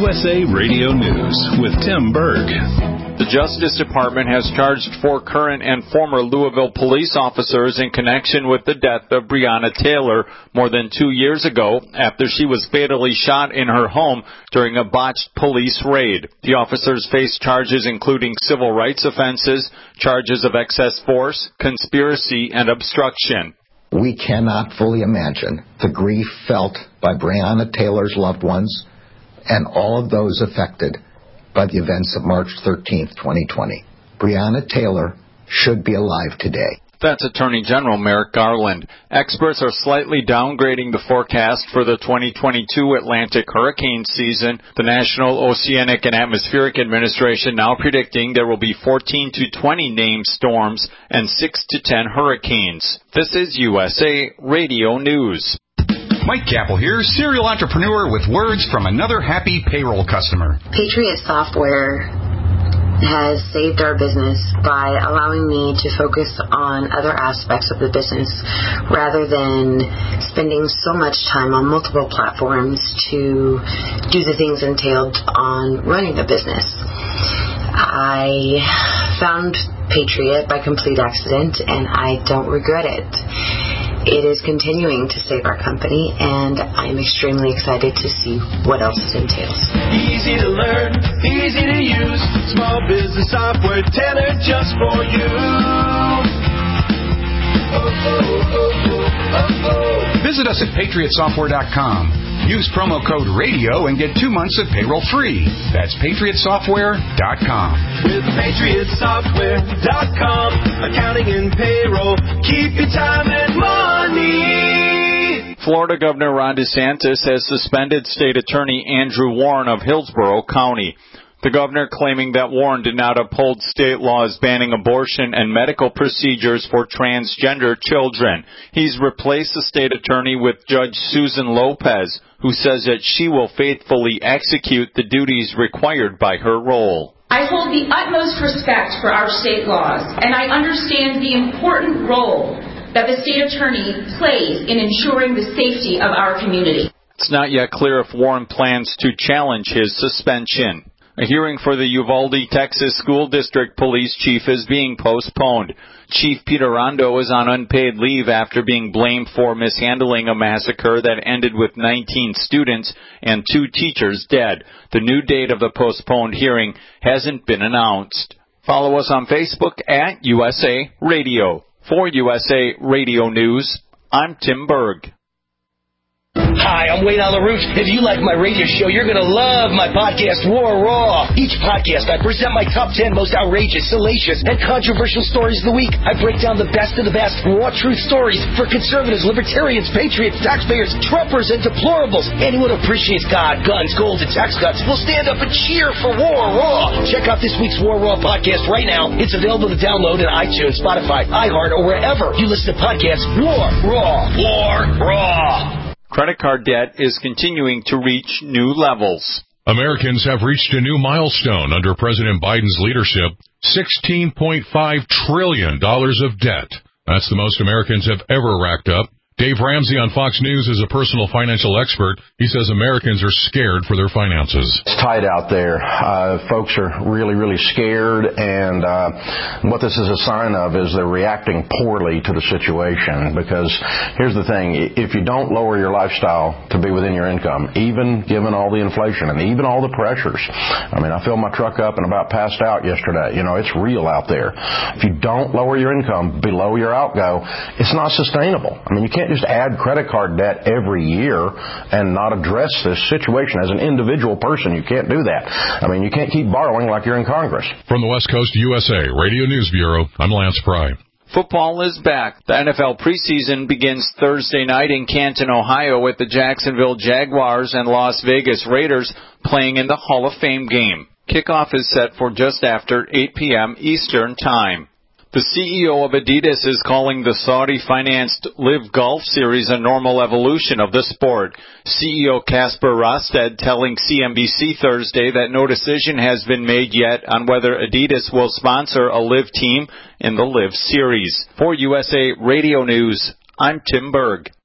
USA Radio News with Tim Berg. The Justice Department has charged 4 current and former Louisville police officers in connection with the death of Breonna Taylor more than 2 years ago after she was fatally shot in her home during a botched police raid. The officers face charges including civil rights offenses, charges of excess force, conspiracy, and obstruction. We cannot fully imagine the grief felt by Breonna Taylor's loved ones and all of those affected by the events of March 13th, 2020. Breonna Taylor should be alive today. That's Attorney General Merrick Garland. Experts are slightly downgrading the forecast for the 2022 Atlantic hurricane season. The National Oceanic and Atmospheric Administration now predicting there will be 14 to 20 named storms and 6 to 10 hurricanes. This is USA Radio News. Mike Capel here, serial entrepreneur with words from another happy payroll customer. Patriot Software has saved our business by allowing me to focus on other aspects of the business rather than spending so much time on multiple platforms to do the things entailed on running a business. I found Patriot by complete accident, and I don't regret it. It is continuing to save our company, and I'm extremely excited to see what else it entails. Easy to learn, easy to use, small business software tailored just for you. Visit us at patriotsoftware.com. Use promo code RADIO and get 2 months of payroll free. That's patriotsoftware.com. With patriotsoftware.com, accounting and payroll, keep your time and money. Florida Governor Ron DeSantis has suspended State Attorney Andrew Warren of Hillsborough County. The governor claiming that Warren did not uphold state laws banning abortion and medical procedures for transgender children. He's replaced the state attorney with Judge Susan Lopez, who says that she will faithfully execute the duties required by her role. I hold the utmost respect for our state laws, and I understand the important role that the state attorney plays in ensuring the safety of our community. It's not yet clear if Warren plans to challenge his suspension. A hearing for the Uvalde, Texas School District Police Chief is being postponed. Chief Peter Rondo is on unpaid leave after being blamed for mishandling a massacre that ended with 19 students and 2 teachers dead. The new date of the postponed hearing hasn't been announced. Follow us on Facebook at USA Radio. For USA Radio News, I'm Tim Berg. Hi, I'm Wayne Alaroot. If you like my radio show, you're going to love my podcast, War Raw. Each podcast, I present my top 10 most outrageous, salacious, and controversial stories of the week. I break down the best of the best raw truth stories for conservatives, libertarians, patriots, taxpayers, Trumpers, and deplorables. Anyone who appreciates God, guns, gold, and tax cuts will stand up and cheer for War Raw. Check out this week's War Raw podcast right now. It's available to download in iTunes, Spotify, iHeart, or wherever you listen to podcasts. War Raw. War Raw. Credit card debt is continuing to reach new levels. Americans have reached a new milestone under President Biden's leadership, $16.5 trillion of debt. That's the most Americans have ever racked up. Dave Ramsey on Fox News is a personal financial expert. He says Americans are scared for their finances. It's tight out there. Folks are really, really scared, and what this is a sign of is they're reacting poorly to the situation, because here's the thing. If you don't lower your lifestyle to be within your income, even given all the inflation and even all the pressures, I mean, I filled my truck up and about passed out yesterday. You know, it's real out there. If you don't lower your income below your outgo, it's not sustainable. I mean, you can't just add credit card debt every year and not address this situation as an individual person. You can't do that. I mean, you can't keep borrowing like you're in Congress. From the West Coast USA Radio News Bureau, I'm Lance Pry. Football is back. The NFL preseason begins Thursday night in Canton, Ohio, with the Jacksonville Jaguars and Las Vegas Raiders playing in the Hall of Fame game. Kickoff is set for just after 8 p.m. Eastern Time. The CEO of Adidas is calling the Saudi-financed Live Golf Series a normal evolution of the sport. CEO Kasper Rosted telling CNBC Thursday that no decision has been made yet on whether Adidas will sponsor a Live team in the Live Series. For USA Radio News, I'm Tim Berg.